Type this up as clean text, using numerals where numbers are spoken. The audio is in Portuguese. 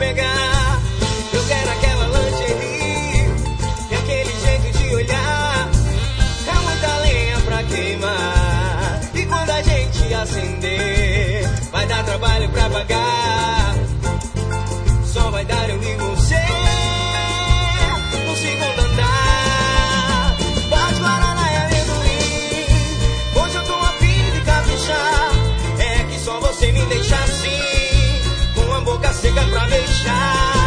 pegar. Eu quero aquela lingerie e aquele jeito de olhar. É muita lenha pra queimar. E quando a gente acender, vai dar trabalho pra pagar. Só vai dar eu e você no segundo andar. Pode guaraná e amendoim. Hoje eu tô a fim de caprichar. É que só você me deixa assim, com a boca seca pra beijar.